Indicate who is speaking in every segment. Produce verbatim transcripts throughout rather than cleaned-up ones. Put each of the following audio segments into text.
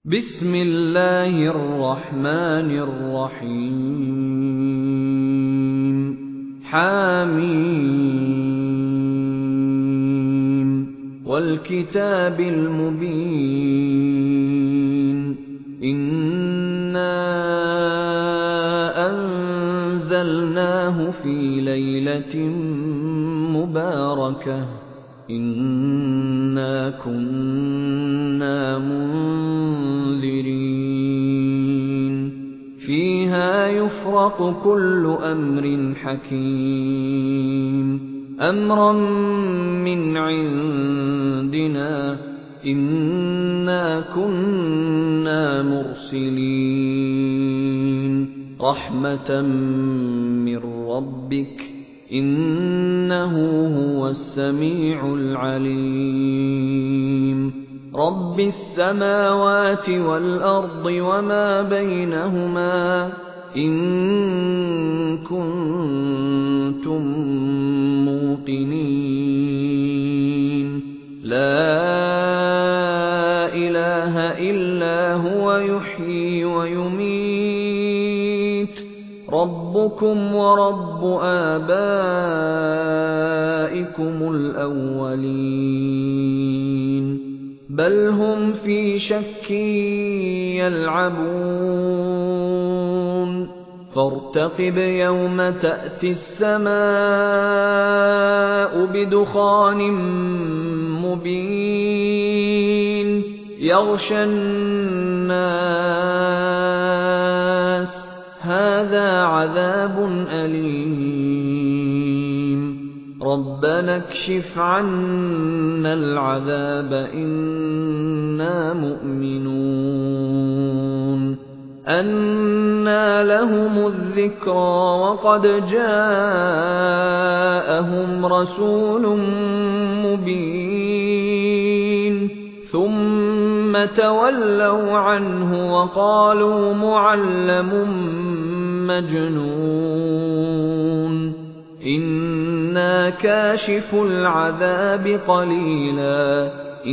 Speaker 1: بسم الله الرحمن الرحيم حم والكتاب المبين إنا أنزلناه في ليلة مباركة إنا كنا منذرين فيها يفرق كل أمر حكيم أمرا من عندنا إنا كنا مرسلين رحمة من ربك إنه هو السميع العليم رب السماوات والأرض وما بينهما إن كنتم موقنين لا إله إلا هو يحيي ويميت ربكم ورب آبائكم الأولين بل هم في شك يلعبون فارتقب يوم تأتي السماء بدخان مبين يغشى الناس هذا عذاب أليم ربنا اكشف عنا العذاب إنا مؤمنون أنى لهم الذكرى وقد جاءهم رسول مبين ثم تولوا عنه وقالوا معلم مجنون إنا كاشف العذاب قليلا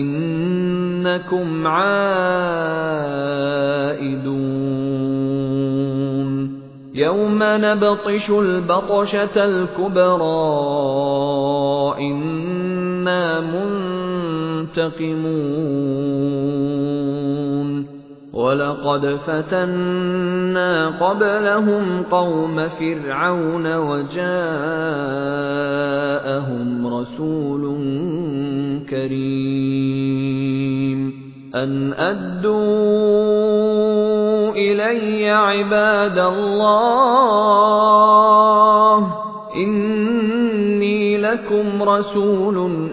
Speaker 1: إنكم عائدون يوم نبطش البطشة الكبرى إنا منتقمون ولقد فتنا قبلهم قوم فرعون وجاءهم رسول كريم أن أدوا إلي عباد الله إني لكم رسول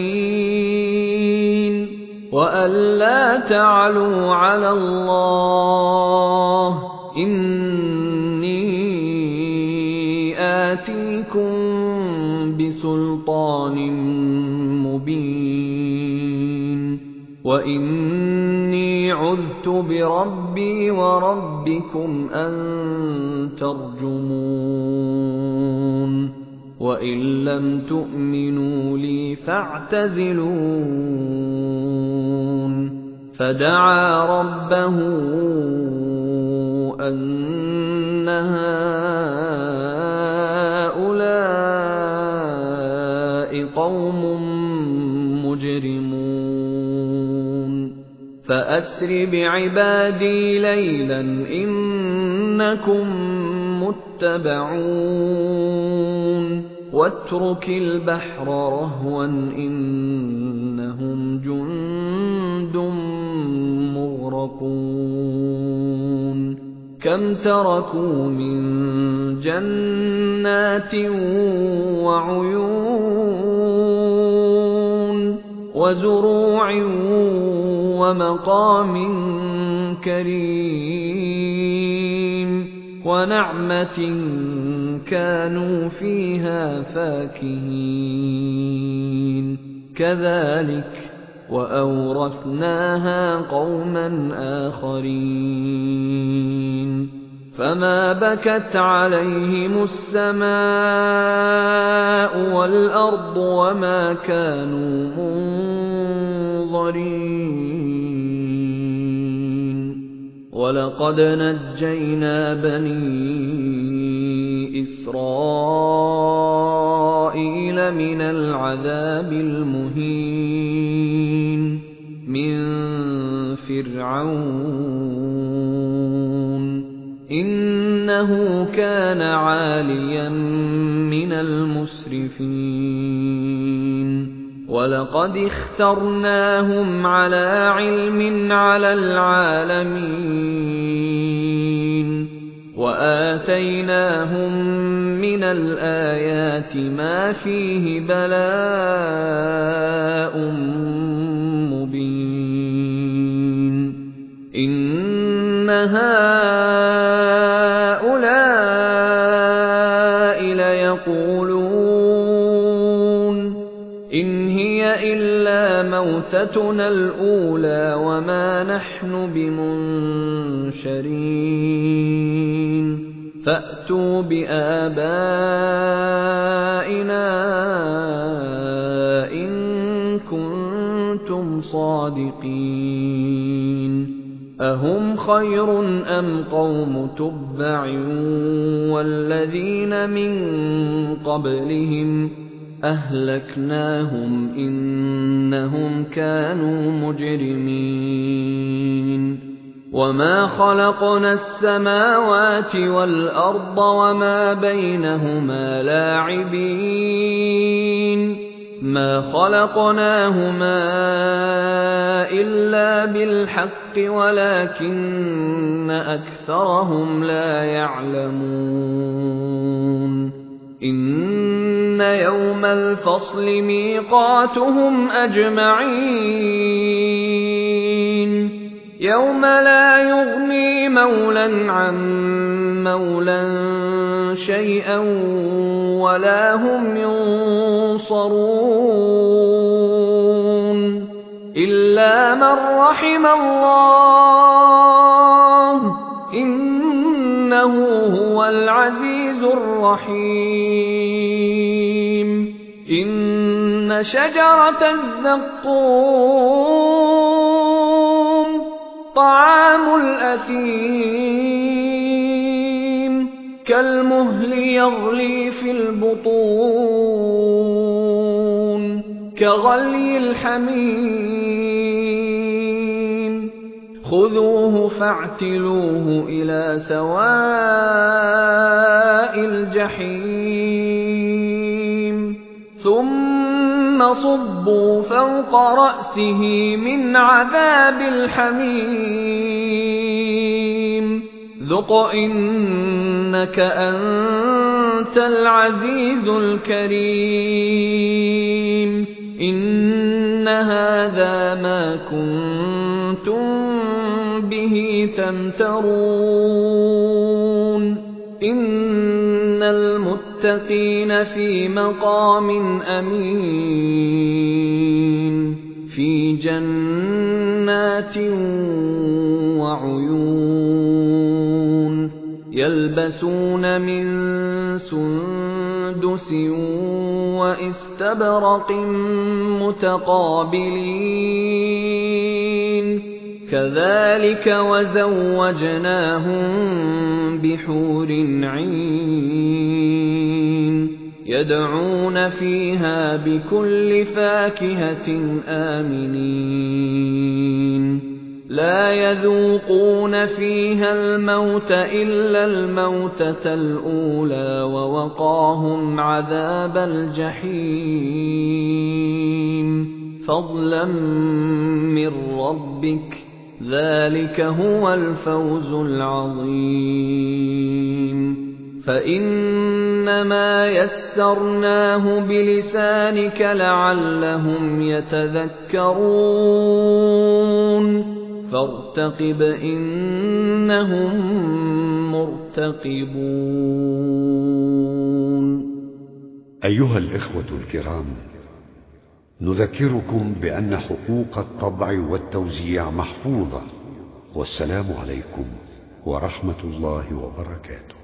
Speaker 1: أمين وأن لا تعلوا على الله إني آتيكم بسلطان مبين وإني عذت بربي وربكم أن ترجمون وإن لم تؤمنوا لي فاعتزلون فدعا ربه أن هؤلاء قوم مجرمون فأسر بعبادي ليلا إنكم متبعون واترك البحر رهوا إنهم جند مغرقون كم تركوا من جنات وعيون وزروع ومقام كريم ونعمة كانوا فيها فاكهين كذلك وأورثناها قوما آخرين فما بكت عليهم السماء والأرض وما كانوا منظرين وَلَقَدْ نَجَّيْنَا بَنِي إِسْرَائِيلَ مِنَ الْعَذَابِ الْمُهِينِ مِنْ فِرْعَوْنَ إِنَّهُ كَانَ عَالِيًا مِنَ الْمُسْرِفِينَ وَلَقَدِ اخْتَرْنَاهُمْ عَلَى عِلْمٍ عَلَى الْعَالَمِينَ وَآتَيْنَاهُمْ مِنَ الْآيَاتِ مَا فِيهِ بَلَاءٌ مُبِينٌ إِنَّ هَٰؤُلَاءِ لَيَقُولُونَ إِنْ هِيَ إِلَّا مَوْتَتُنَا الْأُولَىٰ وَمَا نَحْنُ بِمُنشَرِينَ فَأْتُوا بِآبَائِنَا إِن كُنتُمْ صَادِقِينَ أَهُمْ خَيْرٌ أَمْ قَوْمُ تُبَّعٍ وَالَّذِينَ مِن قَبْلِهِمْ أَهْلَكْنَاهُمْ إِنَّهُمْ كَانُوا مُجْرِمِينَ وَمَا خَلَقْنَا السَّمَاوَاتِ وَالْأَرْضَ وَمَا بَيْنَهُمَا لَاعِبِينَ مَا خَلَقْنَاهُمَا إِلَّا بِالْحَقِّ وَلَكِنَّ أَكْثَرَهُمْ لَا يَعْلَمُونَ إِنَّ يَوْمَ الْفَصْلِ مِيقَاتُهُمْ أَجْمَعِينَ يَوْمَ لَا يُغْنِي مَوْلًى عَن مَّوْلًى شَيْئًا وَلَا هُمْ يُنصَرُونَ إِلَّا مَن رَّحِمَ اللَّهُ إِنَّهُ هُوَ الْعَزِيزُ الرَّحِيمُ إِنَّ شَجَرَتَ الزَّقُّومِ طَعَامُ الْأَثِيمِ كَالْمُهْلِ يَغْلِي فِي الْبُطُونِ كَغَلْيِ الْحَمِيمِ خُذُوهُ فَاعْتِلُوهُ إِلَى سَوَاءِ الْجَحِيمِ ثُمَّ صُبُّوا فَوْقَ رَأْسِهِ مِنْ عَذَابِ الْحَمِيمِ ذُقْ إِنَّكَ أَنتَ الْعَزِيزُ الْكَرِيمُ إِنَّ هَٰذَا مَا كُنتُم بِهِ تَمْتَرُونَ إِنَّ الْمُتَّقِينَ فِي مَقَامٍ أَمِينٍ فِي جَنَّاتٍ وَعُيُونٍ يَلْبَسُونَ مِن سُندُسٍ وَإِسْتَبْرَقٍ مُّتَقَابِلِينَ كَذَٰلِكَ وَزَوَّجْنَاهُم بِحُورٍ عِينٍ يَدْعُونَ فِيهَا بِكُلِّ فَاكِهَةٍ آمِنِينَ لَا يَذُوقُونَ فِيهَا الْمَوْتَ إِلَّا الْمَوْتَةَ الْأُولَىٰ وَوَقَاهُمْ عَذَابَ الْجَحِيمِ فَضْلًا مِّن رَّبِّكَ ذَلِكَ هُوَ الْفَوْزُ الْعَظِيمُ فَإِنَّمَا يَسَّرْنَاهُ بِلِسَانِكَ لَعَلَّهُمْ يَتَذَكَّرُونَ فَارْتَقِبْ إِنَّهُم مُّرْتَقِبُونَ.
Speaker 2: أيها الإخوة الكرام، نذكركم بأن حقوق الطبع والتوزيع محفوظة، والسلام عليكم ورحمة الله وبركاته.